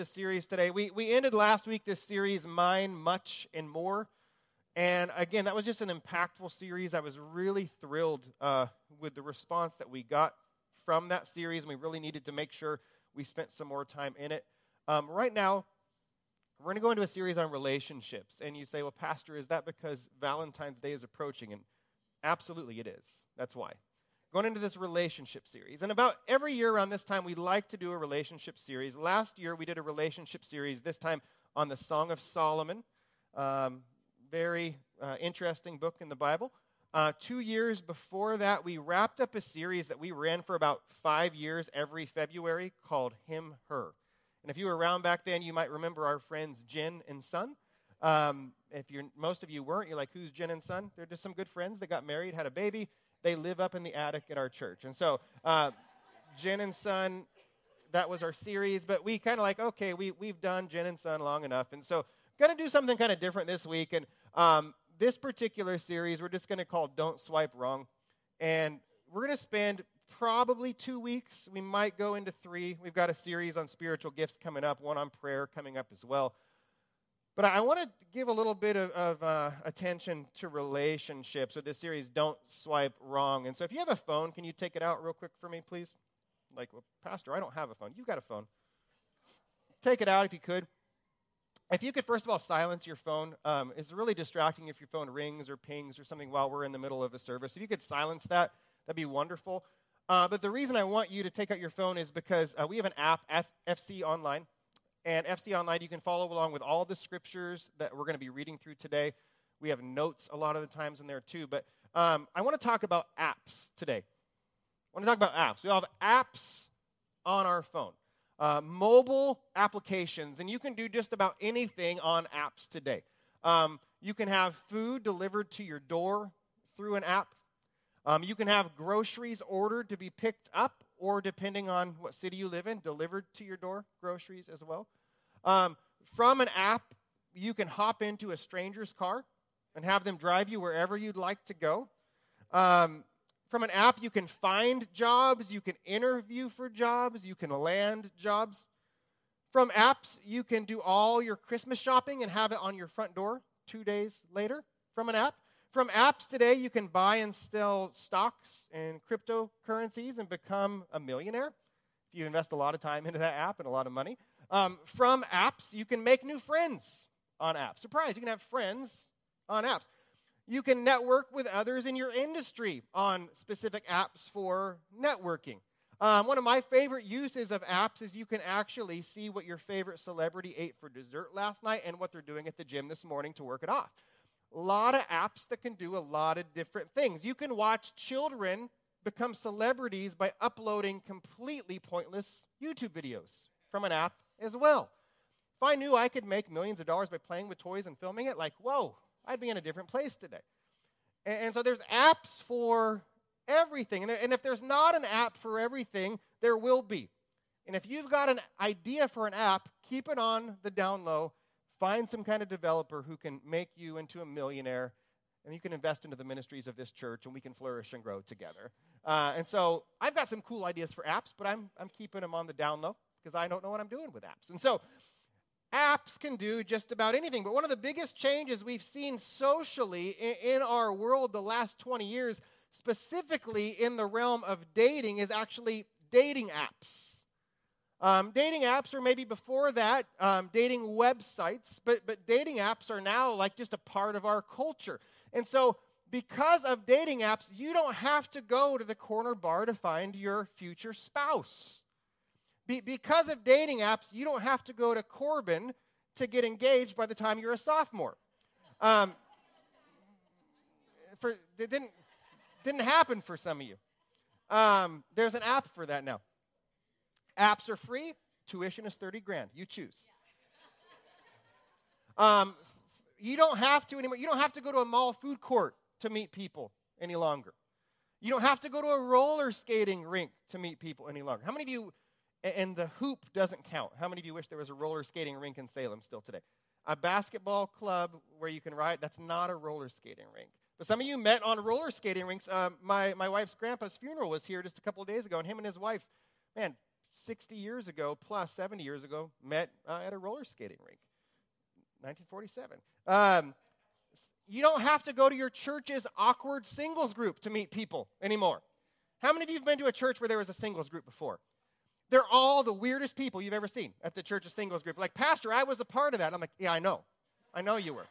This series today. We ended last week this series, Mine, Much, and More. And again, that was just an impactful series. I was really thrilled with the response that we got from that series, and we really needed to make sure we spent some more time in it. Right now, we're going to go into a series on relationships. And you say, well, Pastor, is that because Valentine's Day is approaching? And absolutely it is. That's why. Going into this relationship series. And about every year around this time, we like to do a relationship series. Last year, we did a relationship series, this time on the Song of Solomon. Very interesting book in the Bible. 2 years before that, we wrapped up a series that we ran for about 5 years every February called Him, Her. And if you were around back then, you might remember our friends Jen and Son. Most of you weren't, you're like, who's Jen and Son? They're just some good friends that got married, had a baby. They live up in the attic at our church. And so Jen and Son, that was our series. But we kind of like, okay, we've done Jen and Son long enough. And so going to do something kind of different this week. And this particular series, we're just going to call Don't Swipe Wrong. And we're going to spend probably 2 weeks. We might go into 3. We've got a series on spiritual gifts coming up, one on prayer coming up as well. But I want to give a little bit of attention to relationships. So this series, Don't Swipe Wrong. And so if you have a phone, can you take it out real quick for me, please? Like, well, Pastor, I don't have a phone. You've got a phone. Take it out if you could. If you could, first of all, silence your phone. It's really distracting if your phone rings or pings or something while we're in the middle of a service. If you could silence that, that'd be wonderful. But the reason I want you to take out your phone is because we have an app, FC Online. And FC Online, you can follow along with all the scriptures that we're going to be reading through today. We have notes a lot of the times in there too. But I want to talk about apps today. I want to talk about apps. We all have apps on our phone, mobile applications, and you can do just about anything on apps today. You can have food delivered to your door through an app. You can have groceries ordered to be picked up, or depending on what city you live in, delivered to your door, groceries as well. From an app, you can hop into a stranger's car and have them drive you wherever you'd like to go. From an app, you can find jobs, you can interview for jobs, you can land jobs. From apps, you can do all your Christmas shopping and have it on your front door 2 days later from an app. From apps today, you can buy and sell stocks and cryptocurrencies and become a millionaire if you invest a lot of time into that app and a lot of money. From apps, you can make new friends on apps. Surprise, you can have friends on apps. You can network with others in your industry on specific apps for networking. One of my favorite uses of apps is you can actually see what your favorite celebrity ate for dessert last night and what they're doing at the gym this morning to work it off. A lot of apps that can do a lot of different things. You can watch children become celebrities by uploading completely pointless YouTube videos from an app as well. If I knew I could make millions of dollars by playing with toys and filming it, like, whoa, I'd be in a different place today. And so there's apps for everything. And if there's not an app for everything, there will be. And if you've got an idea for an app, keep it on the down low. Find some kind of developer who can make you into a millionaire, and you can invest into the ministries of this church, and we can flourish and grow together. And so I've got some cool ideas for apps, but I'm keeping them on the down low because I don't know what I'm doing with apps. And so apps can do just about anything. But one of the biggest changes we've seen socially in our world the last 20 years, specifically in the realm of dating, is actually dating apps. Dating apps, or maybe before that, dating websites, but dating apps are now like just a part of our culture. And so because of dating apps, you don't have to go to the corner bar to find your future spouse. Because of dating apps, you don't have to go to Corbin to get engaged by the time you're a sophomore. It didn't happen for some of you. There's an app for that now. Apps are free. Tuition is $30,000. You choose. You don't have to anymore. You don't have to go to a mall food court to meet people any longer. You don't have to go to a roller skating rink to meet people any longer. How many of you, and the hoop doesn't count, how many of you wish there was a roller skating rink in Salem still today? A basketball club where you can ride, that's not a roller skating rink. But some of you met on roller skating rinks. My wife's grandpa's funeral was here just a couple of days ago, and him and his wife, man, 60 years ago, plus 70 years ago, met at a roller skating rink, 1947. You don't have to go to your church's awkward singles group to meet people anymore. How many of you have been to a church where there was a singles group before? They're all the weirdest people you've ever seen at the church's singles group. Like, Pastor, I was a part of that. I'm like, yeah, I know. I know you were.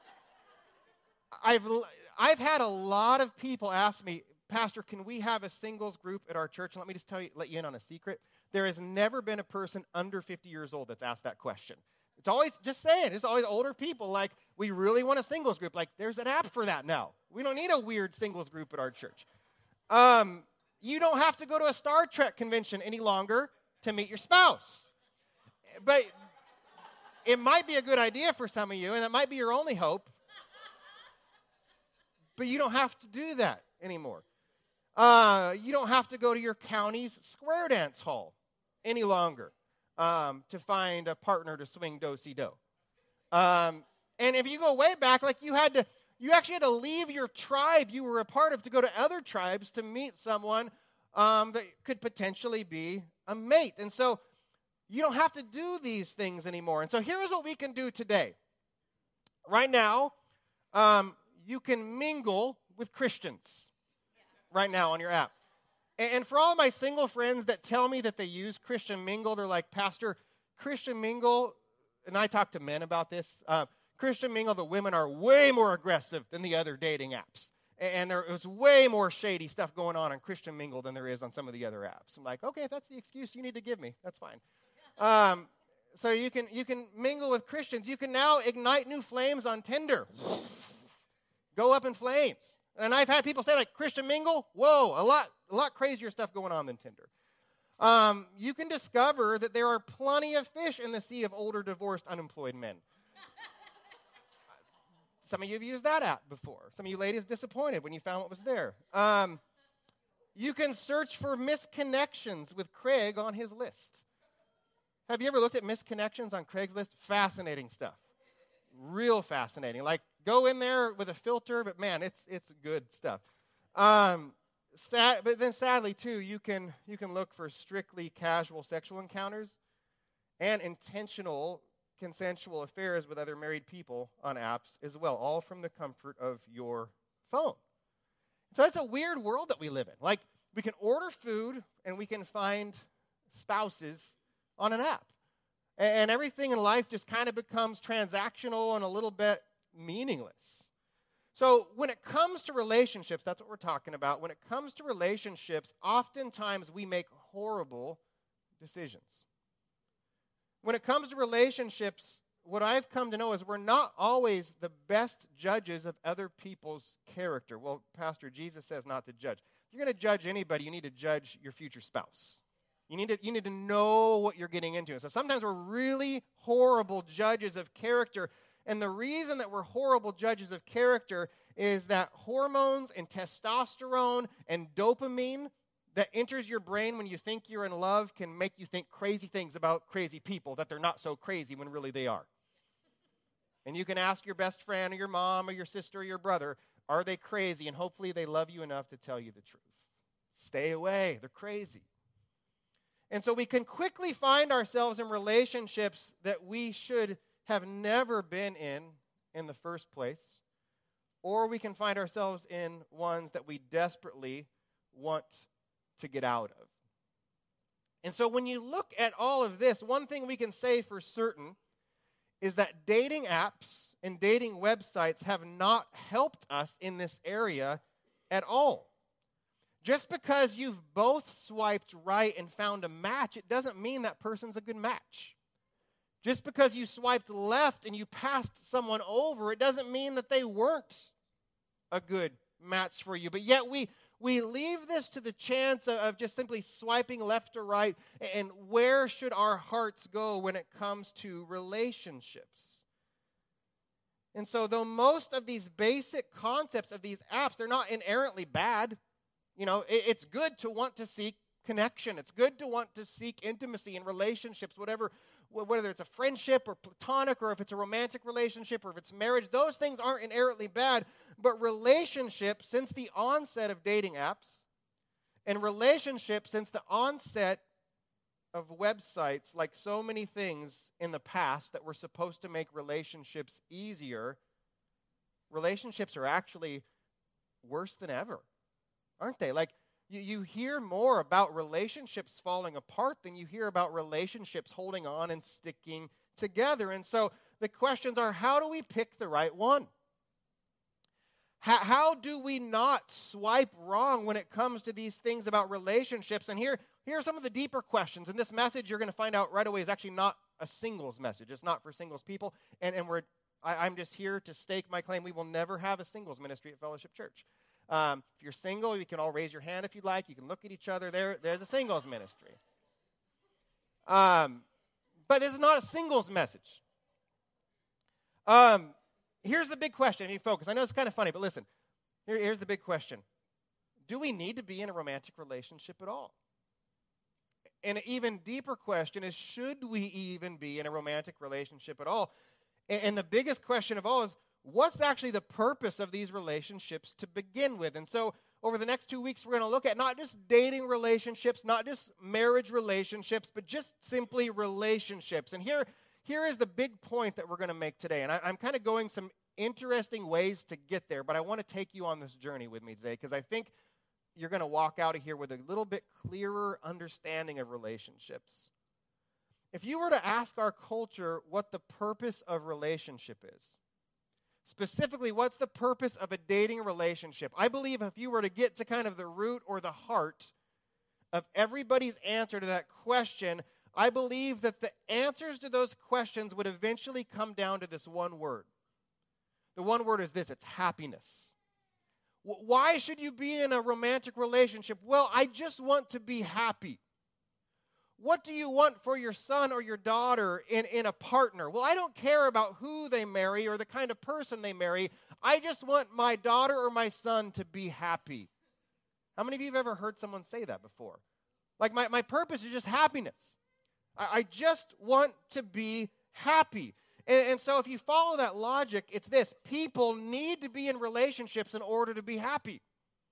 I've had a lot of people ask me, Pastor, can we have a singles group at our church? And let me just let you in on a secret. There has never been a person under 50 years old that's asked that question. It's always, just saying, it's always older people like, we really want a singles group. Like, there's an app for that now. We don't need a weird singles group at our church. You don't have to go to a Star Trek convention any longer to meet your spouse. But it might be a good idea for some of you, and it might be your only hope. But you don't have to do that anymore. You don't have to go to your county's square dance hall any longer to find a partner to swing do-si-do. And if you go way back, like you actually had to leave your tribe you were a part of to go to other tribes to meet someone that could potentially be a mate. And so you don't have to do these things anymore. And so here's what we can do today. Right now, you can mingle with Christians right now on your app. And for all of my single friends that tell me that they use Christian Mingle, they're like, Pastor, Christian Mingle, and I talk to men about this, Christian Mingle, the women are way more aggressive than the other dating apps. And there is way more shady stuff going on Christian Mingle than there is on some of the other apps. I'm like, okay, if that's the excuse you need to give me, that's fine. So you can mingle with Christians. You can now ignite new flames on Tinder. Go up in flames. And I've had people say, like, Christian Mingle, whoa, a lot crazier stuff going on than Tinder. You can discover that there are plenty of fish in the sea of older, divorced, unemployed men. Some of you have used that app before. Some of you ladies disappointed when you found what was there. You can search for misconnections with Craig on his list. Have you ever looked at misconnections on Craig's list? Fascinating stuff. Real fascinating. Like, go in there with a filter, but man, it's good stuff. But then sadly, too, you can look for strictly casual sexual encounters and intentional consensual affairs with other married people on apps as well, all from the comfort of your phone. So it's a weird world that we live in. Like, we can order food and we can find spouses on an app. And everything in life just kind of becomes transactional and a little bit meaningless. So when it comes to relationships, that's what we're talking about. When it comes to relationships, oftentimes we make horrible decisions. When it comes to relationships, what I've come to know is we're not always the best judges of other people's character. Well, Pastor, Jesus says not to judge. If you're going to judge anybody, you need to judge your future spouse. You need to know what you're getting into. So sometimes we're really horrible judges of character. And the reason that we're horrible judges of character is that hormones and testosterone and dopamine that enters your brain when you think you're in love can make you think crazy things about crazy people, that they're not so crazy when really they are. And you can ask your best friend or your mom or your sister or your brother, are they crazy? And hopefully they love you enough to tell you the truth. Stay away. They're crazy. And so we can quickly find ourselves in relationships that we should have never been in the first place, or we can find ourselves in ones that we desperately want to get out of. And so when you look at all of this, one thing we can say for certain is that dating apps and dating websites have not helped us in this area at all. Just because you've both swiped right and found a match, it doesn't mean that person's a good match. Just because you swiped left and you passed someone over, it doesn't mean that they weren't a good match for you. But yet we leave this to the chance of just simply swiping left or right. And where should our hearts go when it comes to relationships? And so though most of these basic concepts of these apps, they're not inherently bad. You know, it's good to want to seek connection. It's good to want to seek intimacy in relationships, whether it's a friendship or platonic, or if it's a romantic relationship, or if it's marriage. Those things aren't inherently bad. But relationships, since the onset of dating apps, and relationships since the onset of websites, like so many things in the past that were supposed to make relationships easier, relationships are actually worse than ever, aren't they? Like, you hear more about relationships falling apart than you hear about relationships holding on and sticking together. And so the questions are, how do we pick the right one? How do we not swipe wrong when it comes to these things about relationships? And here are some of the deeper questions. And this message, you're going to find out right away, is actually not a singles message. It's not for singles people. And I'm just here to stake my claim. We will never have a singles ministry at Fellowship Church. If you're single, you can all raise your hand if you'd like. You can look at each other. There's a singles ministry. But this is not a singles message. Here's the big question. I mean, focus. I know it's kind of funny, but listen. Here's the big question. Do we need to be in a romantic relationship at all? And an even deeper question is, should we even be in a romantic relationship at all? And the biggest question of all is, what's actually the purpose of these relationships to begin with? And so over the next 2 weeks, we're going to look at not just dating relationships, not just marriage relationships, but just simply relationships. And here is the big point that we're going to make today. And I'm kind of going some interesting ways to get there, but I want to take you on this journey with me today because I think you're going to walk out of here with a little bit clearer understanding of relationships. If you were to ask our culture what the purpose of relationship is, specifically, what's the purpose of a dating relationship? I believe if you were to get to kind of the root or the heart of everybody's answer to that question, I believe that the answers to those questions would eventually come down to this one word. The one word is this: it's happiness. Why should you be in a romantic relationship? Well, I just want to be happy. What do you want for your son or your daughter in a partner? Well, I don't care about who they marry or the kind of person they marry. I just want my daughter or my son to be happy. How many of you have ever heard someone say that before? Like, my purpose is just happiness. I just want to be happy. And so if you follow that logic, it's this: people need to be in relationships in order to be happy.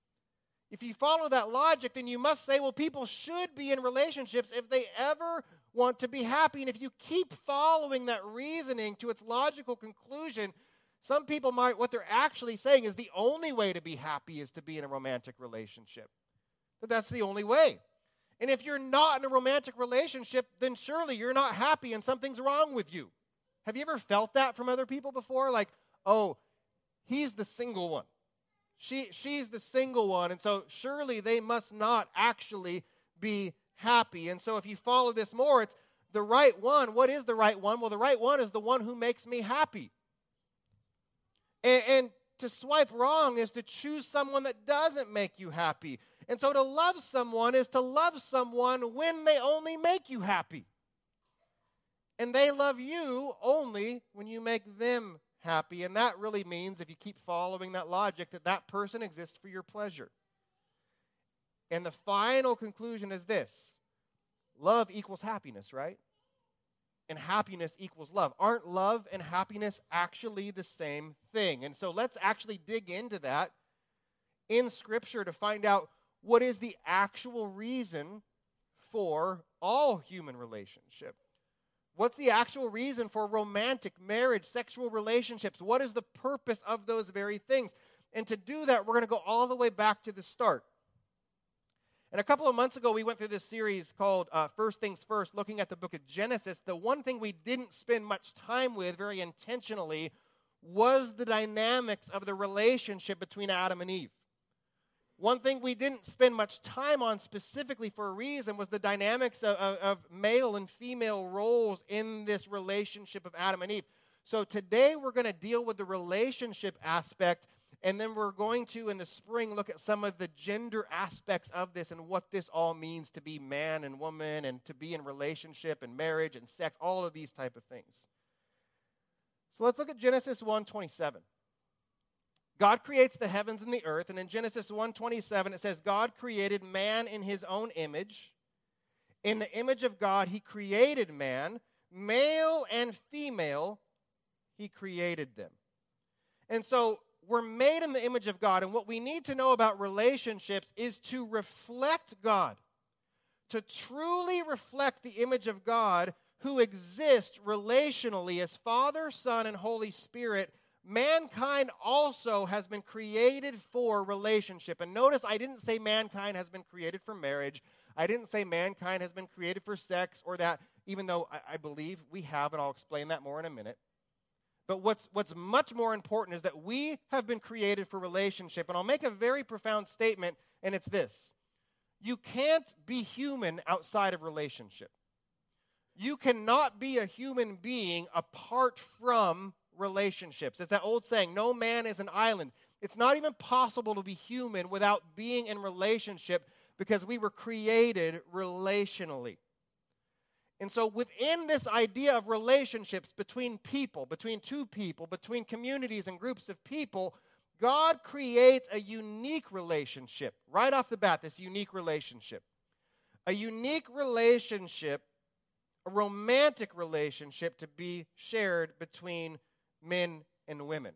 If you follow that logic, then you must say, well, people should be in relationships if they ever want to be happy. And if you keep following that reasoning to its logical conclusion, some people might, what they're actually saying is the only way to be happy is to be in a romantic relationship. But that's the only way. And if you're not in a romantic relationship, then surely you're not happy and something's wrong with you. Have you ever felt that from other people before? Like, oh, he's the single one. She's the single one, and so surely they must not actually be happy. And so if you follow this more, it's the right one. What is the right one? Well, the right one is the one who makes me happy. And to swipe wrong is to choose someone that doesn't make you happy. And so to love someone is to love someone when they only make you happy. And they love you only when you make them happy. And that really means, if you keep following that logic, that person exists for your pleasure. And the final conclusion is this: love equals happiness, right? And happiness equals love. Aren't love and happiness actually the same thing? And so let's actually dig into that in Scripture to find out what is the actual reason for all human relationship. What's the actual reason for romantic, marriage, sexual relationships? What is the purpose of those very things? And to do that, we're going to go all the way back to the start. And a couple of months ago, we went through this series called First Things First, looking at the book of Genesis. The one thing we didn't spend much time with very intentionally was the dynamics of the relationship between Adam and Eve. One thing we didn't spend much time on specifically for a reason was the dynamics of male and female roles in this relationship of Adam and Eve. So today we're going to deal with the relationship aspect, and then we're going to, in the spring, look at some of the gender aspects of this and what this all means to be man and woman and to be in relationship and marriage and sex, all of these type of things. So let's look at Genesis 1:27. God creates the heavens and the earth, and in Genesis 1:27 it says, God created man in his own image. In the image of God he created man, male and female he created them. And so we're made in the image of God, and what we need to know about relationships is to reflect God, to truly reflect the image of God who exists relationally as Father, Son, and Holy Spirit, mankind also has been created for relationship. And notice I didn't say mankind has been created for marriage. I didn't say mankind has been created for sex or that, even though I believe we have, and I'll explain that more in a minute. But what's much more important is that we have been created for relationship. And I'll make a very profound statement, and it's this. You can't be human outside of relationship. You cannot be a human being apart from relationships. It's that old saying, no man is an island. It's not even possible to be human without being in relationship because we were created relationally. And so within this idea of relationships between people, between two people, between communities and groups of people, God creates a unique relationship. Right off the bat, this unique relationship. A unique relationship, a romantic relationship to be shared between men and women.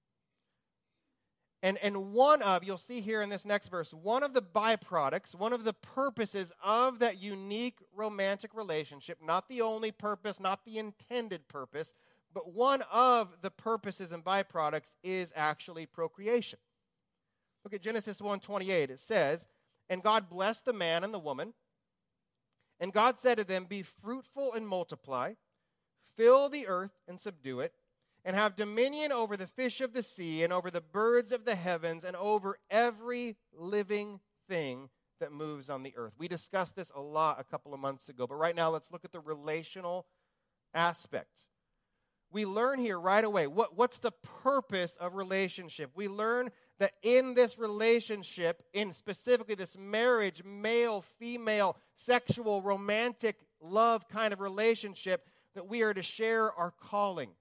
And one of, you'll see here in this next verse, one of the byproducts, one of the purposes of that unique romantic relationship, not the only purpose, not the intended purpose, but one of the purposes and byproducts is actually procreation. Look at Genesis 1:28. It says, "And God blessed the man and the woman, and God said to them, 'Be fruitful and multiply, fill the earth and subdue it, and have dominion over the fish of the sea and over the birds of the heavens and over every living thing that moves on the earth.'" We discussed this a lot a couple of months ago, but right now let's look at the relational aspect. We learn here right away what's the purpose of relationship. We learn that in this relationship, in specifically this marriage, male, female, sexual, romantic, love kind of relationship, that we are to share our calling.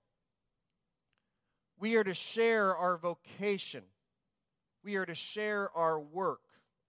We are to share our vocation. We are to share our work.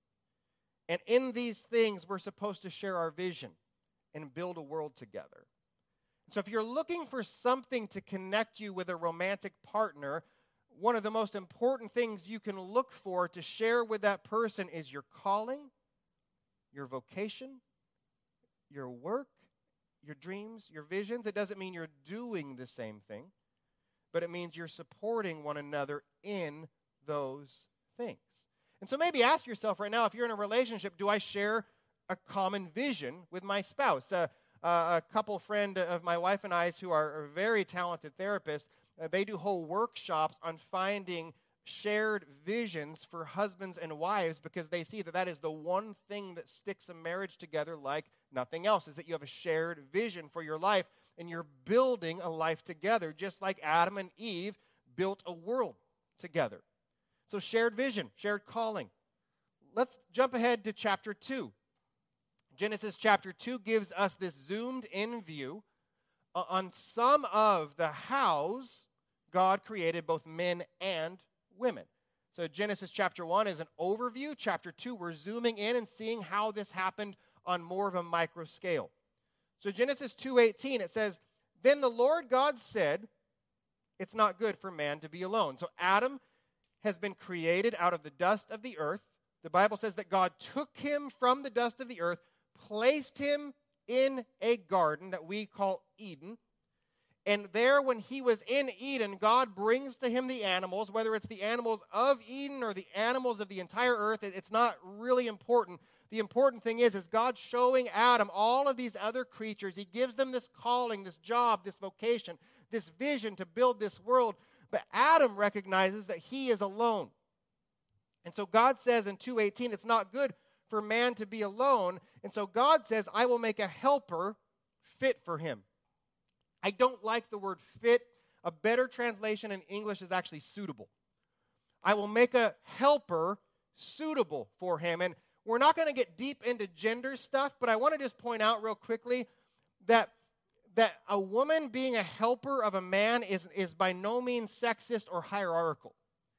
And in these things, we're supposed to share our vision and build a world together. So if you're looking for something to connect you with a romantic partner, one of the most important things you can look for to share with that person is your calling, your vocation, your work, your dreams, your visions. It doesn't mean you're doing the same thing, but it means you're supporting one another in those things. And so maybe ask yourself right now, if you're in a relationship, do I share a common vision with my spouse? A couple friend of my wife and I's who are very talented therapists, they do whole workshops on finding shared visions for husbands and wives because they see that that is the one thing that sticks a marriage together like nothing else, is that you have a shared vision for your life and you're building a life together just like Adam and Eve built a world together. So shared vision, shared calling. Let's jump ahead to chapter 2. Genesis chapter 2 gives us this zoomed-in view on some of the hows God created both men and women. So Genesis chapter 1 is an overview. Chapter 2, we're zooming in and seeing how this happened on more of a micro scale. So Genesis 2:18, it says, "Then the Lord God said, 'It's not good for man to be alone.'" So Adam has been created out of the dust of the earth. The Bible says that God took him from the dust of the earth, placed him in a garden that we call Eden. And there, when he was in Eden, God brings to him the animals, whether it's the animals of Eden or the animals of the entire earth. It's not really important. The important thing is God showing Adam all of these other creatures. He gives them this calling, this job, this vocation, this vision to build this world. But Adam recognizes that he is alone. And so God says in 2:18, it's not good for man to be alone. And so God says, I will make a helper fit for him. I don't like the word fit. A better translation in English is actually suitable. I will make a helper suitable for him. And we're not going to get deep into gender stuff, but I want to just point out real quickly that a woman being a helper of a man is by no means sexist or hierarchical.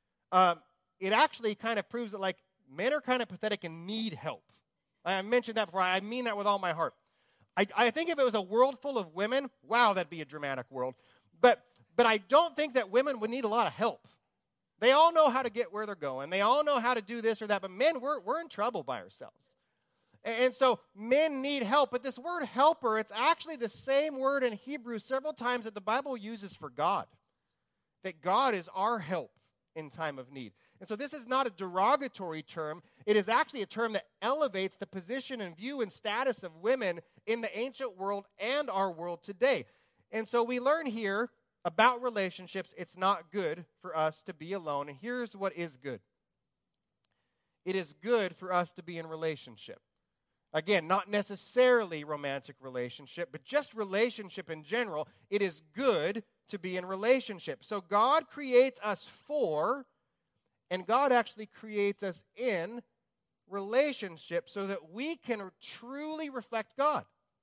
It actually kind of proves that, like, men are kind of pathetic and need help. I mentioned that before. I mean that with all my heart. I think if it was a world full of women, wow, that'd be a dramatic world. But I don't think that women would need a lot of help. They all know how to get where they're going. They all know how to do this or that. But men, we're in trouble by ourselves. And so men need help. But this word helper, it's actually the same word in Hebrew several times that the Bible uses for God. That God is our help in time of need. And so this is not a derogatory term. It is actually a term that elevates the position and view and status of women in the ancient world and our world today. And so we learn here about relationships. It's not good for us to be alone. And here's what is good. It is good for us to be in relationship. Again, not necessarily romantic relationship, but just relationship in general. It is good to be in relationship. So God creates us for, and God actually creates us in relationship so that we can truly reflect God.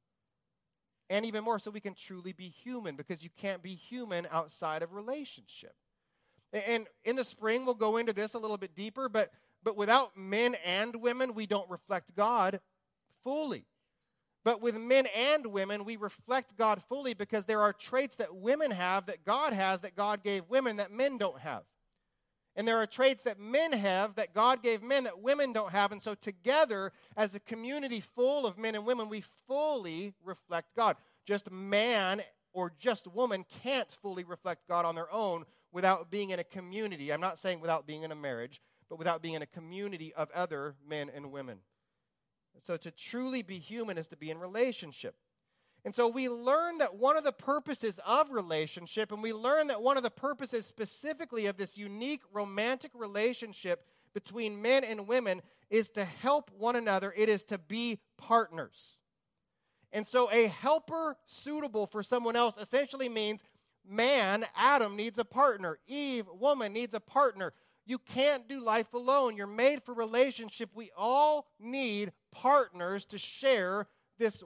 And even more, so we can truly be human, because you can't be human outside of relationship. And in the spring, we'll go into this a little bit deeper, but without men and women, we don't reflect God fully. But with men and women, we reflect God fully because there are traits that women have that God has that God gave women that men don't have. And there are traits that men have that God gave men that women don't have. And so together, as a community full of men and women, we fully reflect God. Just man or just woman can't fully reflect God on their own without being in a community. I'm not saying without being in a marriage, but without being in a community of other men and women. So to truly be human is to be in relationship. And so we learn that one of the purposes of relationship, and we learn that one of the purposes specifically of this unique romantic relationship between men and women is to help one another. It is to be partners. And so a helper suitable for someone else essentially means man, Adam, needs a partner. Eve, woman, needs a partner. You can't do life alone. You're made for relationship. We all need partners to share this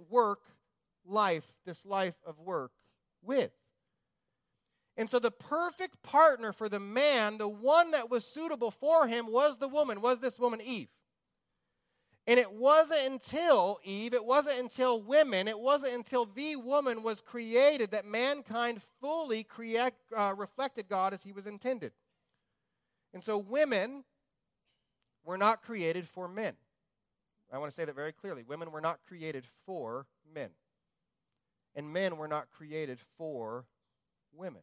this life of work with. And so the perfect partner for the man, the one that was suitable for him, was this woman Eve. And it wasn't until Eve, it wasn't until women, it wasn't until the woman was created that mankind fully reflected God as he was intended. And so women were not created for men. I want to say that very clearly. Women were not created for men. And men were not created for women.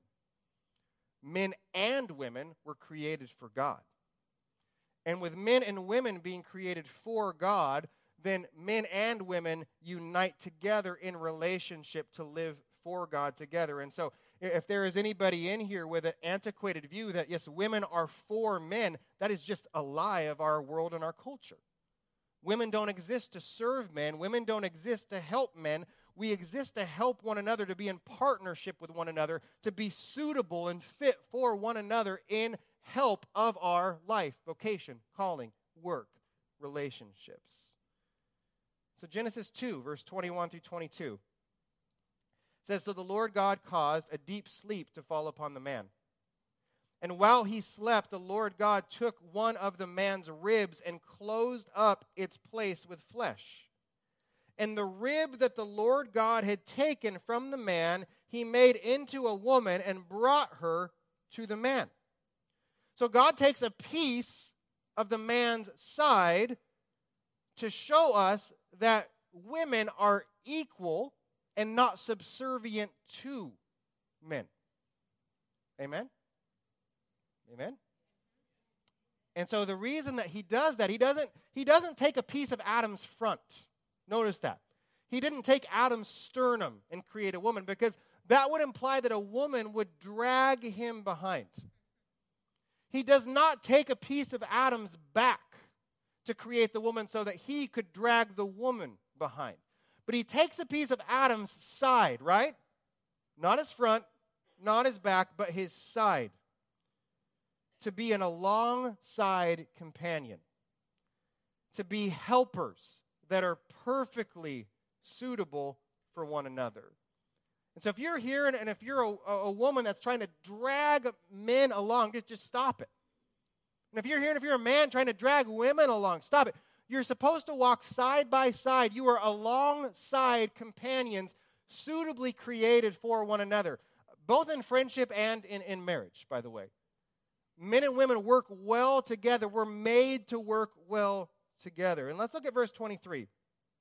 Men and women were created for God. And with men and women being created for God, then men and women unite together in relationship to live for God together. And so if there is anybody in here with an antiquated view that, yes, women are for men, that is just a lie of our world and our culture. Women don't exist to serve men. Women don't exist to help men. We exist to help one another, to be in partnership with one another, to be suitable and fit for one another in help of our life, vocation, calling, work, relationships. So Genesis 2, verse 21 through 22 says, "So the Lord God caused a deep sleep to fall upon the man. And while he slept, the Lord God took one of the man's ribs and closed up its place with flesh. And the rib that the Lord God had taken from the man, he made into a woman and brought her to the man." So God takes a piece of the man's side to show us that women are equal and not subservient to men. Amen? Amen? And so the reason that he does that, he doesn't take a piece of Adam's front. Notice that. He didn't take Adam's sternum and create a woman, because that would imply that a woman would drag him behind. He does not take a piece of Adam's back to create the woman so that he could drag the woman behind. But he takes a piece of Adam's side, right? Not his front, not his back, but his side, to be an alongside companion, to be helpers that are perfectly suitable for one another. And so if you're here and if you're a woman that's trying to drag men along, just stop it. And if you're here and if you're a man trying to drag women along, stop it. You're supposed to walk side by side. You are alongside companions suitably created for one another, both in friendship and in marriage, by the way. Men and women work well together. We're made to work well together. And let's look at verse 23.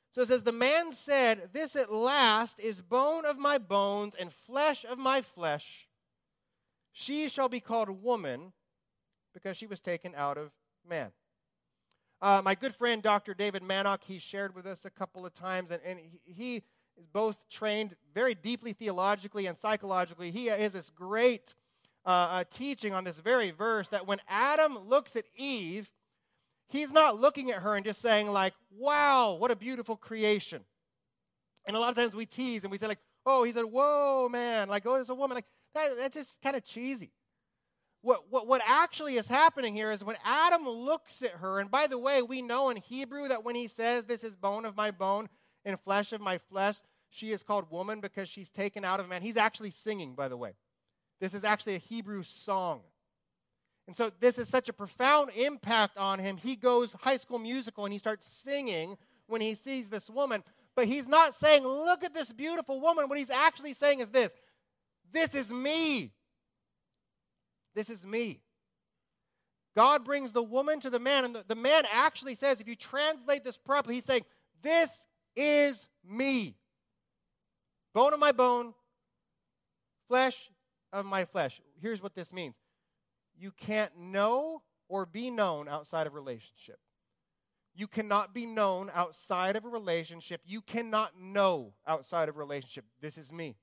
So it says, the man said, this at last is bone of my bones and flesh of my flesh. She shall be called woman because she was taken out of man. My good friend, Dr. David Mannock, he shared with us a couple of times, and he is both trained very deeply theologically and psychologically. He has this great teaching on this very verse that when Adam looks at Eve, he's not looking at her and just saying like, wow, what a beautiful creation. And a lot of times we tease and we say like, oh, he said, whoa, man, like, oh, there's a woman. Like, that's just kind of cheesy. What actually is happening here is when Adam looks at her, and by the way, we know in Hebrew that when he says, this is bone of my bone and flesh of my flesh, she is called woman because she's taken out of man. He's actually singing, by the way. This is actually a Hebrew song. And so this is such a profound impact on him. He goes High School Musical and he starts singing when he sees this woman. But he's not saying, look at this beautiful woman. What he's actually saying is this is me. This is me. God brings the woman to the man, and the man actually says, if you translate this properly, he's saying, this is me. Bone of my bone, flesh of my flesh. Here's what this means. You can't know or be known outside of relationship. You cannot be known outside of a relationship. You cannot know outside of a relationship. This is me.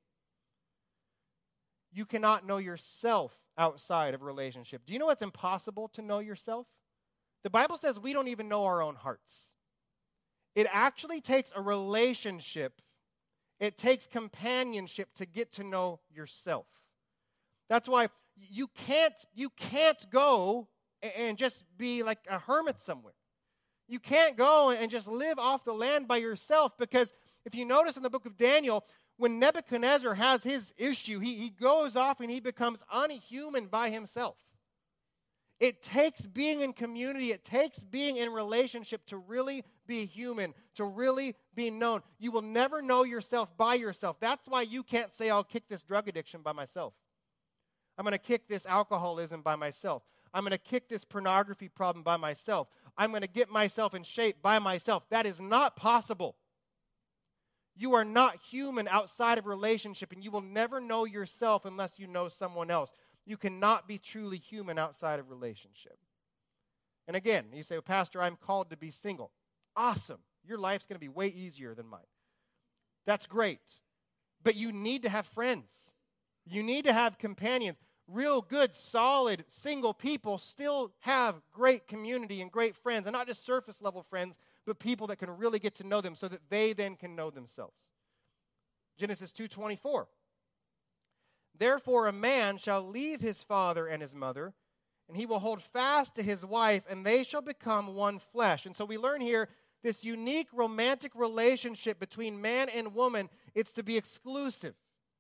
You cannot know yourself outside of a relationship. Do you know it's impossible to know yourself? The Bible says we don't even know our own hearts. It actually takes a relationship. It takes companionship to get to know yourself. That's why you can't go and just be like a hermit somewhere. You can't go and just live off the land by yourself, because if you notice in the book of Daniel, when Nebuchadnezzar has his issue, he goes off and he becomes unhuman by himself. It takes being in community, it takes being in relationship to really be human, to really be known. You will never know yourself by yourself. That's why you can't say, I'll kick this drug addiction by myself. I'm going to kick this alcoholism by myself. I'm going to kick this pornography problem by myself. I'm going to get myself in shape by myself. That is not possible. You are not human outside of relationship, and you will never know yourself unless you know someone else. You cannot be truly human outside of relationship. And again, you say, well, Pastor, I'm called to be single. Awesome. Your life's going to be way easier than mine. That's great. But you need to have friends. You need to have companions. Real good, solid, single people still have great community and great friends, and not just surface level friends, but people that can really get to know them so that they then can know themselves. Genesis 2:24. Therefore a man shall leave his father and his mother, and he will hold fast to his wife, and they shall become one flesh. And so we learn here this unique romantic relationship between man and woman. It's to be exclusive.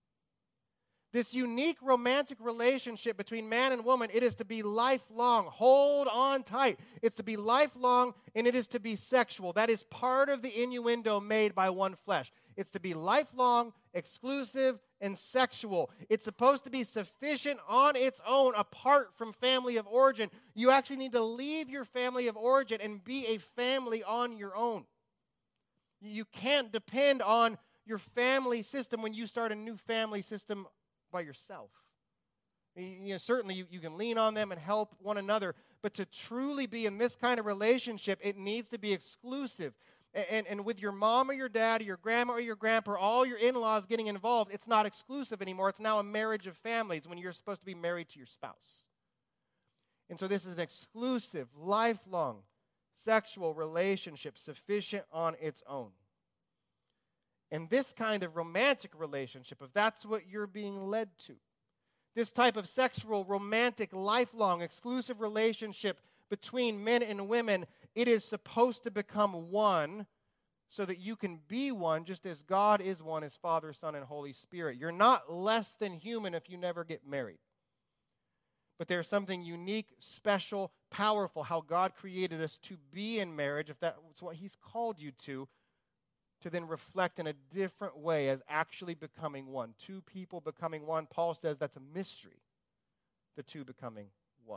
This unique romantic relationship between man and woman, it is to be lifelong. Hold on tight. It's to be lifelong, and it is to be sexual. That is part of the innuendo made by one flesh. It's to be lifelong, exclusive, and sexual. It's supposed to be sufficient on its own, apart from family of origin. You actually need to leave your family of origin and be a family on your own. You can't depend on your family system when you start a new family system by yourself. Certainly you can lean on them and help one another, but to truly be in this kind of relationship, it needs to be exclusive. And with your mom or your dad or your grandma or your grandpa or all your in-laws getting involved, it's not exclusive anymore. It's now a marriage of families when you're supposed to be married to your spouse. And so this is an exclusive, lifelong, sexual relationship sufficient on its own. And this kind of romantic relationship, if that's what you're being led to, this type of sexual, romantic, lifelong, exclusive relationship between men and women, it is supposed to become one so that you can be one just as God is one as Father, Son, and Holy Spirit. You're not less than human if you never get married. But there's something unique, special, powerful, how God created us to be in marriage, if that's what He's called you to then reflect in a different way as actually becoming one. Two people becoming one. Paul says that's a mystery, the two becoming one.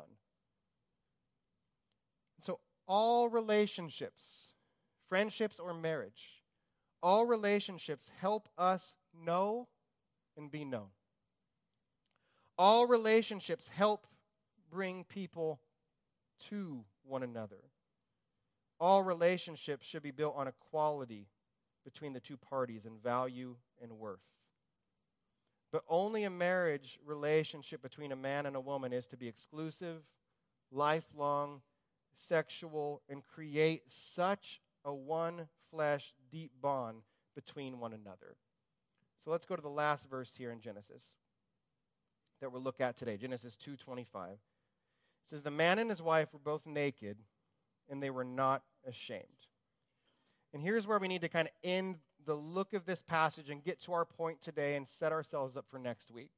So all relationships, friendships or marriage, All relationships help us know and be known. All relationships help bring people to one another. All relationships should be built on equality between the two parties in value and worth. But only a marriage relationship between a man and a woman is to be exclusive, lifelong, sexual, and create such a one-flesh, deep bond between one another. So let's go to the last verse here in Genesis that we'll look at today, Genesis 2:25. It says, the man and his wife were both naked, and they were not ashamed. And here's where we need to kind of end the look of this passage and get to our point today and set ourselves up for next week.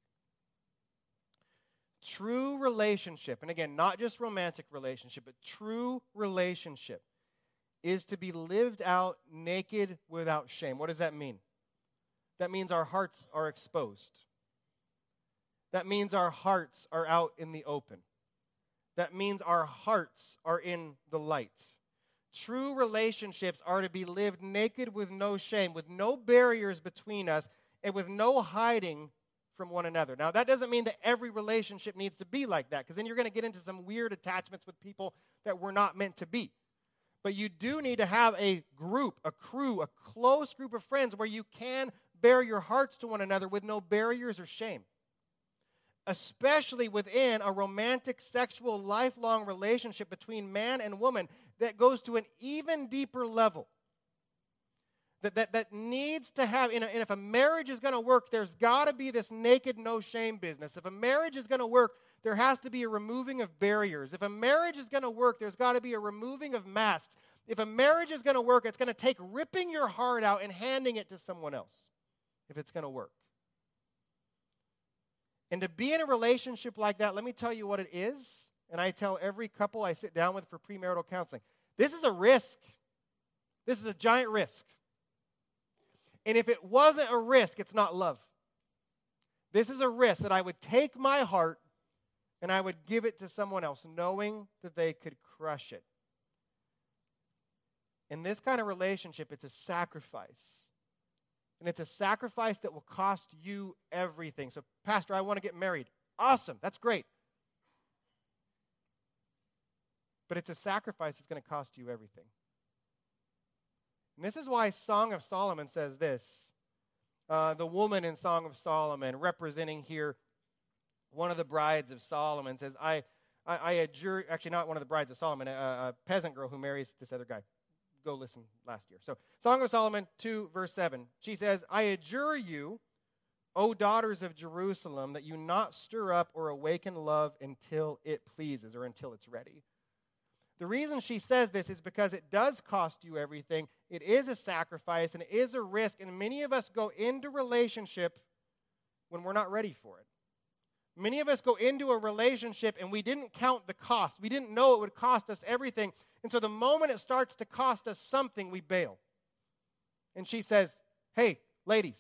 True relationship, and again, not just romantic relationship, but true relationship is to be lived out naked without shame. What does that mean? That means our hearts are exposed. That means our hearts are out in the open. That means our hearts are in the light. True relationships are to be lived naked with no shame, with no barriers between us, and with no hiding from one another. Now, that doesn't mean that every relationship needs to be like that, because then you're going to get into some weird attachments with people that we're not meant to be. But you do need to have a group, a crew, a close group of friends where you can bare your hearts to one another with no barriers or shame. Especially within a romantic, sexual, lifelong relationship between man and woman that goes to an even deeper level. That needs to have, and if a marriage is going to work, there's got to be this naked, no shame business. If a marriage is going to work, there has to be a removing of barriers. If a marriage is going to work, there's got to be a removing of masks. If a marriage is going to work, it's going to take ripping your heart out and handing it to someone else if it's going to work. And to be in a relationship like that, let me tell you what it is. And I tell every couple I sit down with for premarital counseling, this is a risk. This is a giant risk. And if it wasn't a risk, it's not love. This is a risk that I would take my heart and I would give it to someone else, knowing that they could crush it. In this kind of relationship, it's a sacrifice. And it's a sacrifice that will cost you everything. So, Pastor, I want to get married. Awesome. That's great. But it's a sacrifice that's going to cost you everything. And this is why Song of Solomon says this. The woman in Song of Solomon, representing here one of the brides of Solomon, says, I adjure, actually not one of the brides of Solomon, a peasant girl who marries this other guy. Go listen last year. So, Song of Solomon 2, verse 7. She says, I adjure you, O daughters of Jerusalem, that you not stir up or awaken love until it pleases, or until it's ready. The reason she says this is because it does cost you everything. It is a sacrifice, and it is a risk, and many of us go into relationship when we're not ready for it. Many of us go into a relationship and we didn't count the cost. We didn't know it would cost us everything. And so the moment it starts to cost us something, we bail. And she says, hey, ladies,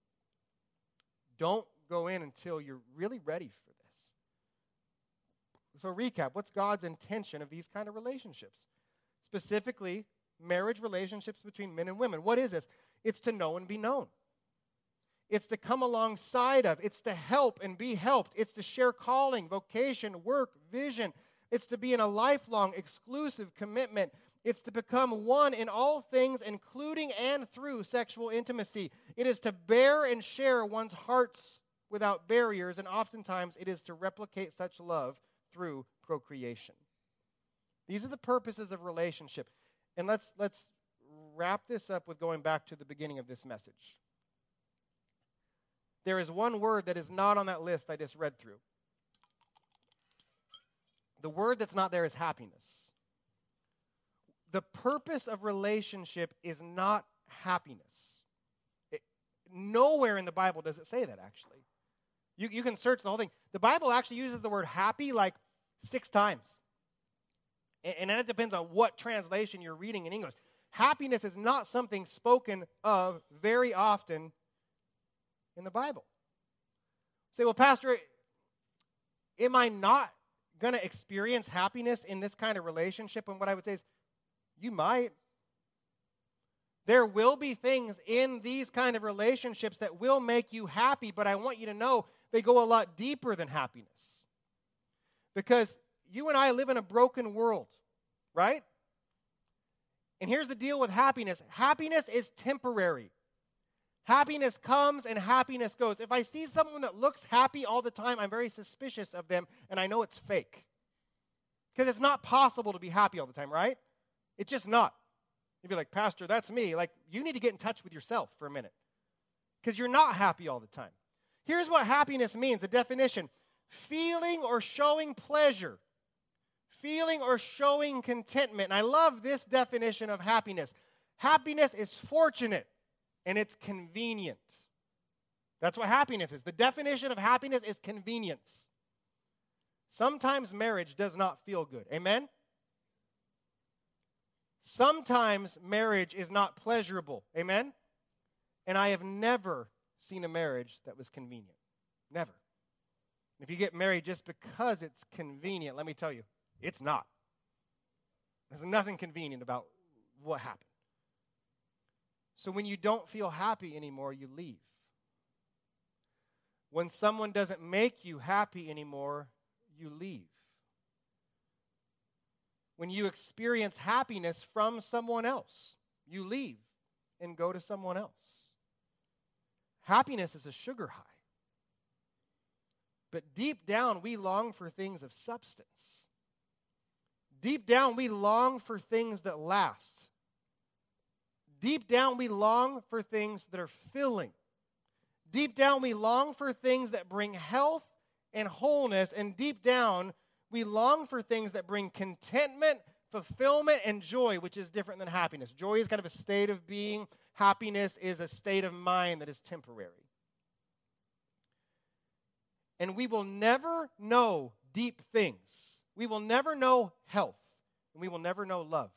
don't go in until you're really ready for this. So recap, what's God's intention of these kind of relationships? Specifically, marriage relationships between men and women. What is this? It's to know and be known. It's to come alongside of. It's to help and be helped. It's to share calling, vocation, work, vision. It's to be in a lifelong, exclusive commitment. It's to become one in all things, including and through sexual intimacy. It is to bear and share one's hearts without barriers, and oftentimes it is to replicate such love through procreation. These are the purposes of relationship. And let's wrap this up with going back to the beginning of this message. There is one word that is not on that list I just read through. The word that's not there is happiness. The purpose of relationship is not happiness. Nowhere in the Bible does it say that, actually. You can search the whole thing. The Bible actually uses the word happy like 6 times. And then it depends on what translation you're reading in English. Happiness is not something spoken of very often in the Bible. Say, well, Pastor, am I not going to experience happiness in this kind of relationship? And what I would say is, you might. There will be things in these kind of relationships that will make you happy, but I want you to know they go a lot deeper than happiness. Because you and I live in a broken world, right? And here's the deal with happiness. Happiness is temporary. Happiness comes and happiness goes. If I see someone that looks happy all the time, I'm very suspicious of them, and I know it's fake. Because it's not possible to be happy all the time, right? It's just not. You'd be like, Pastor, that's me. Like, you need to get in touch with yourself for a minute. Because you're not happy all the time. Here's what happiness means, the definition. Feeling or showing pleasure. Feeling or showing contentment. And I love this definition of happiness. Happiness is fortunate and it's convenient. That's what happiness is. The definition of happiness is convenience. Sometimes marriage does not feel good. Amen? Sometimes marriage is not pleasurable. Amen? And I have never seen a marriage that was convenient. Never. If you get married just because it's convenient, let me tell you, it's not. There's nothing convenient about what happened. So when you don't feel happy anymore, you leave. When someone doesn't make you happy anymore, you leave. When you experience happiness from someone else, you leave and go to someone else. Happiness is a sugar high. But deep down, we long for things of substance. Deep down, we long for things that last. Deep down, we long for things that are filling. Deep down, we long for things that bring health and wholeness. And deep down, we long for things that bring contentment, fulfillment, and joy, which is different than happiness. Joy is kind of a state of being. Happiness is a state of mind that is temporary. And we will never know deep things. We will never know health. And we will never know love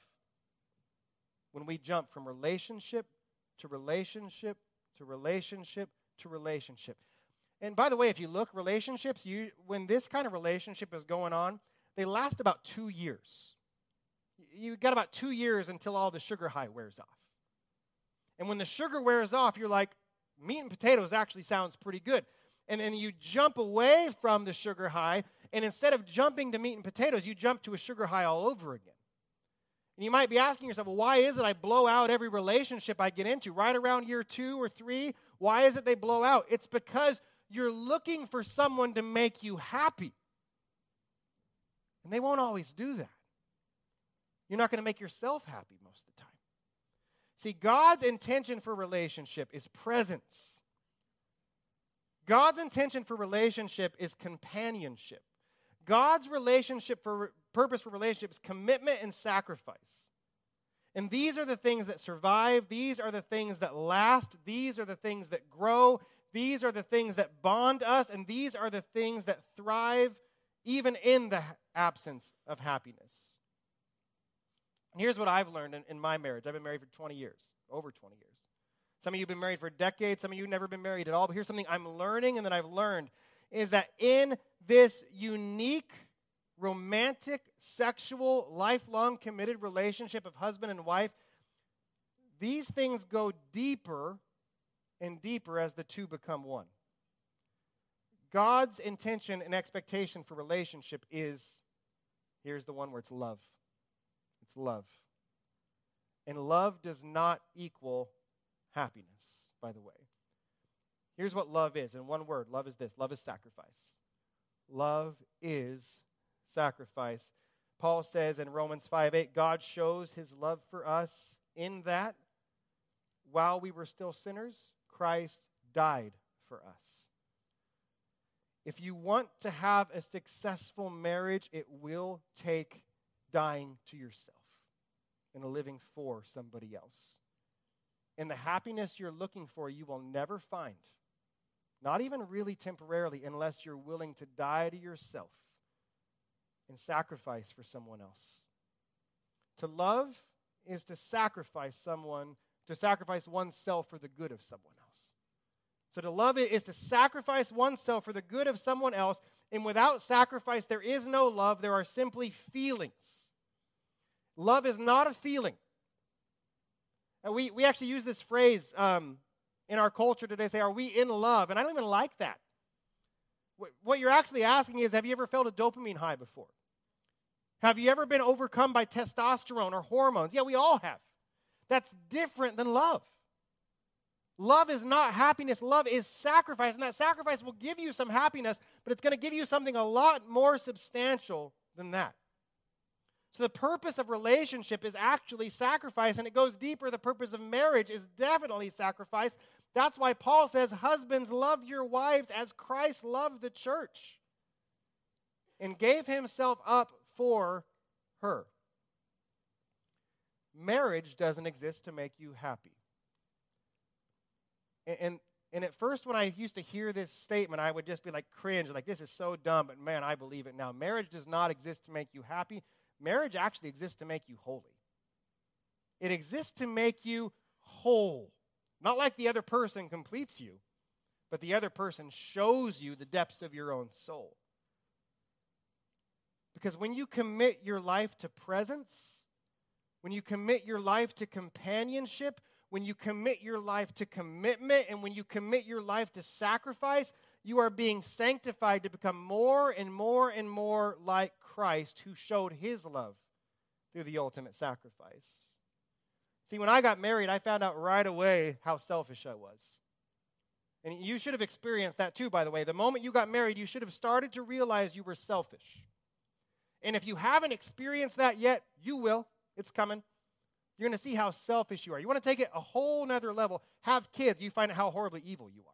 when we jump from relationship to relationship to relationship to relationship. And by the way, if you look, relationships, when this kind of relationship is going on, they last about 2 years. You've got about 2 years until all the sugar high wears off. And when the sugar wears off, you're like, meat and potatoes actually sounds pretty good. And then you jump away from the sugar high, and instead of jumping to meat and potatoes, you jump to a sugar high all over again. And you might be asking yourself, well, why is it I blow out every relationship I get into? Right around year 2 or 3, why is it they blow out? It's because you're looking for someone to make you happy. And they won't always do that. You're not going to make yourself happy most of the time. See, God's intention for relationship is presence. God's intention for relationship is companionship. God's purpose for relationship is commitment and sacrifice. And these are the things that survive. These are the things that last. These are the things that grow. These are the things that bond us. And these are the things that thrive even in the absence of happiness. And here's what I've learned in my marriage. I've been married for 20 years, over 20 years. Some of you have been married for decades. Some of you have never been married at all. But here's something I'm learning and that I've learned is that in this unique, romantic, sexual, lifelong, committed relationship of husband and wife, these things go deeper and deeper as the two become one. God's intention and expectation for relationship is, here's the one word, it's love. It's love. And love does not equal happiness, by the way. Here's what love is. In one word, love is this. Love is sacrifice. Love is sacrifice. Paul says in Romans 5:8, God shows his love for us in that while we were still sinners, Christ died for us. If you want to have a successful marriage, it will take dying to yourself and living for somebody else. And the happiness you're looking for, you will never find. Not even really temporarily, unless you're willing to die to yourself and sacrifice for someone else. To love is to sacrifice oneself for the good of someone else. So to love it is to sacrifice oneself for the good of someone else. And without sacrifice, there is no love. There are simply feelings. Love is not a feeling. And we actually use this phrase in our culture today, say, are we in love? And I don't even like that. What you're actually asking is, have you ever felt a dopamine high before? Have you ever been overcome by testosterone or hormones? Yeah, we all have. That's different than love. Love is not happiness. Love is sacrifice. And that sacrifice will give you some happiness, but it's going to give you something a lot more substantial than that. So the purpose of relationship is actually sacrifice, and it goes deeper. The purpose of marriage is definitely sacrifice. That's why Paul says, husbands, love your wives as Christ loved the church and gave himself up for her. Marriage doesn't exist to make you happy. And at first when I used to hear this statement, I would just be like cringe, like this is so dumb, but man, I believe it now. Marriage does not exist to make you happy. Marriage actually exists to make you holy. It exists to make you whole. Not like the other person completes you, but the other person shows you the depths of your own soul. Because when you commit your life to presence, when you commit your life to companionship, when you commit your life to commitment, and when you commit your life to sacrifice, you are being sanctified to become more and more and more like Christ, who showed his love through the ultimate sacrifice. See, when I got married, I found out right away how selfish I was. And you should have experienced that too, by the way. The moment you got married, you should have started to realize you were selfish. And if you haven't experienced that yet, you will. It's coming. You're going to see how selfish you are. You want to take it a whole nother level. Have kids, you find out how horribly evil you are.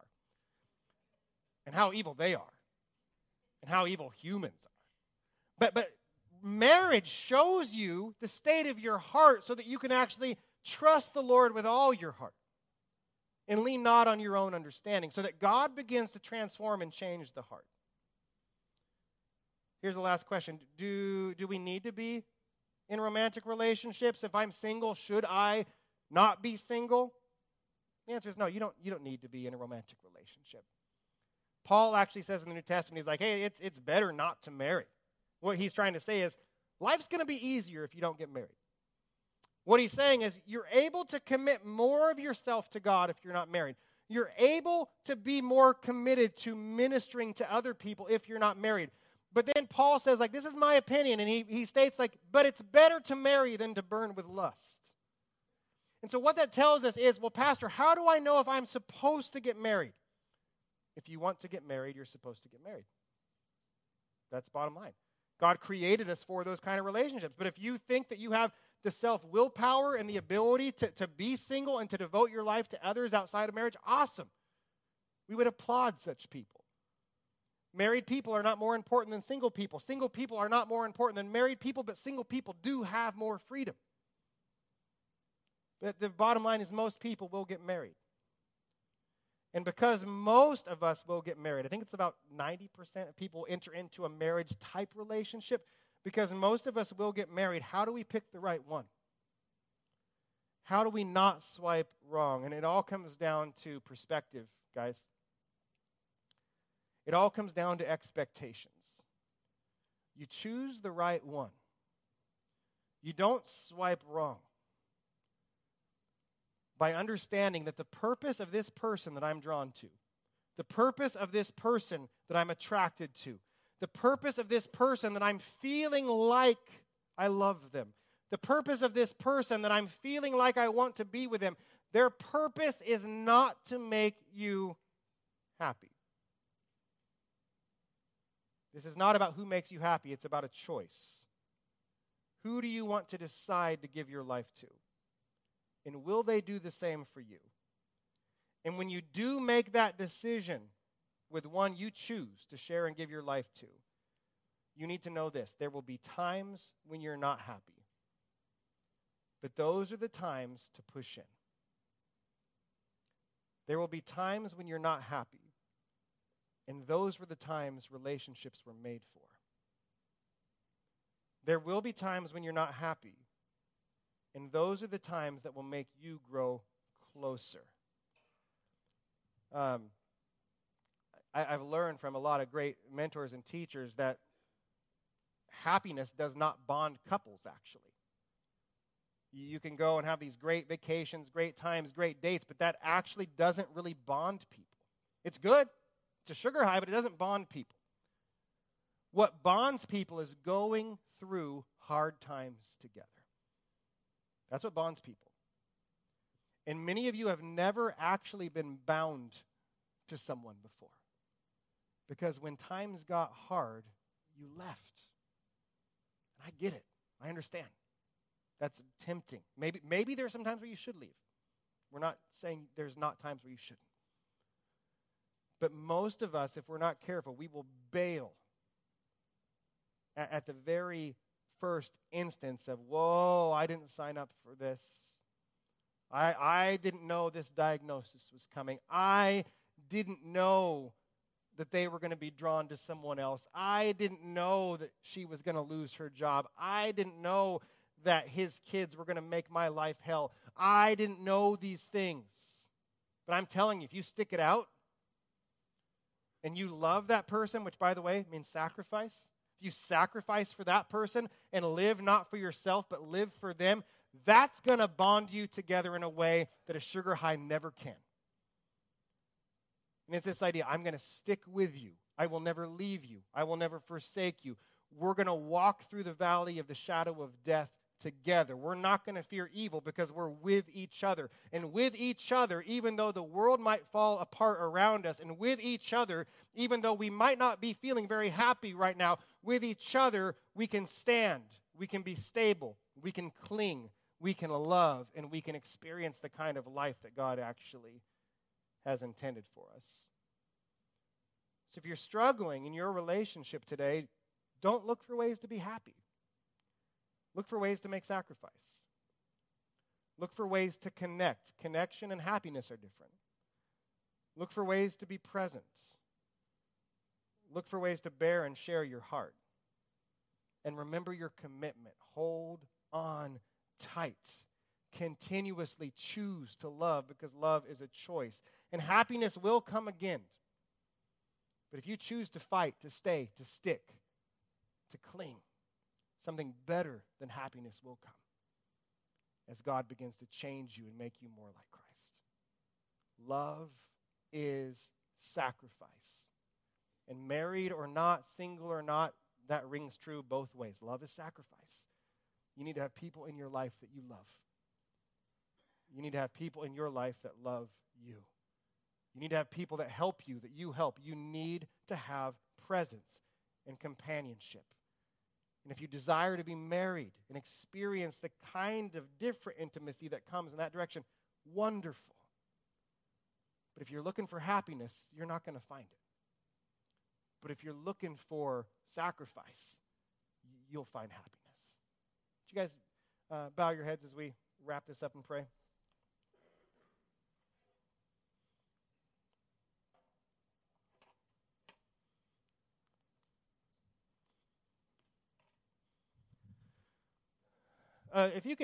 And how evil they are. And how evil humans are. But marriage shows you the state of your heart so that you can actually trust the Lord with all your heart. And lean not on your own understanding, so that God begins to transform and change the heart. Here's the last question. Do we need to be in romantic relationships? If I'm single, should I not be single? The answer is no, you don't need to be in a romantic relationship. Paul actually says in the New Testament, he's like, hey, it's better not to marry. What he's trying to say is, life's going to be easier if you don't get married. What he's saying is, you're able to commit more of yourself to God if you're not married. You're able to be more committed to ministering to other people if you're not married. But then Paul says, like, this is my opinion, and he states, like, but it's better to marry than to burn with lust. And so what that tells us is, well, Pastor, how do I know if I'm supposed to get married? If you want to get married, you're supposed to get married. That's bottom line. God created us for those kind of relationships. But if you think that you have the self-willpower and the ability to be single and to devote your life to others outside of marriage, awesome. We would applaud such people. Married people are not more important than single people. Single people are not more important than married people, but single people do have more freedom. But the bottom line is most people will get married. And because most of us will get married, I think it's about 90% of people enter into a marriage-type relationship. Because most of us will get married, how do we pick the right one? How do we not swipe wrong? And it all comes down to perspective, guys. It all comes down to expectations. You choose the right one. You don't swipe wrong. By understanding that the purpose of this person that I'm drawn to, the purpose of this person that I'm attracted to, the purpose of this person that I'm feeling like I love them, the purpose of this person that I'm feeling like I want to be with them, their purpose is not to make you happy. This is not about who makes you happy. It's about a choice. Who do you want to decide to give your life to? And will they do the same for you? And when you do make that decision with one you choose to share and give your life to, you need to know this. There will be times when you're not happy. But those are the times to push in. There will be times when you're not happy. And those were the times relationships were made for. There will be times when you're not happy. And those are the times that will make you grow closer. I've learned from a lot of great mentors and teachers that happiness does not bond couples, actually. You can go and have these great vacations, great times, great dates, but that actually doesn't really bond people. It's good. It's a sugar high, but it doesn't bond people. What bonds people is going through hard times together. That's what bonds people. And many of you have never actually been bound to someone before. Because when times got hard, you left. And I get it. I understand. That's tempting. Maybe there are some times where you should leave. We're not saying there's not times where you shouldn't. But most of us, if we're not careful, we will bail at the very first instance of, whoa, I didn't sign up for this. I didn't know this diagnosis was coming. I didn't know that they were going to be drawn to someone else. I didn't know that she was going to lose her job. I didn't know that his kids were going to make my life hell. I didn't know these things. But I'm telling you, if you stick it out and you love that person, which, by the way, means sacrifice, if you sacrifice for that person and live not for yourself, but live for them, that's going to bond you together in a way that a sugar high never can. And it's this idea, I'm going to stick with you. I will never leave you. I will never forsake you. We're going to walk through the valley of the shadow of death together. We're not going to fear evil because we're with each other. And with each other, even though the world might fall apart around us, and with each other, even though we might not be feeling very happy right now, with each other, we can stand, we can be stable, we can cling, we can love, and we can experience the kind of life that God actually has intended for us. So if you're struggling in your relationship today, don't look for ways to be happy. Look for ways to make sacrifice. Look for ways to connect. Connection and happiness are different. Look for ways to be present. Look for ways to bear and share your heart. And remember your commitment. Hold on tight. Continuously choose to love because love is a choice. And happiness will come again. But if you choose to fight, to stay, to stick, to cling, something better than happiness will come as God begins to change you and make you more like Christ. Love is sacrifice. And married or not, single or not, that rings true both ways. Love is sacrifice. You need to have people in your life that you love. You need to have people in your life that love you. You need to have people that help you, that you help. You need to have presence and companionship. And if you desire to be married and experience the kind of different intimacy that comes in that direction, wonderful. But if you're looking for happiness, you're not going to find it. But if you're looking for sacrifice, you'll find happiness. Would you guys bow your heads as we wrap this up and pray? If you can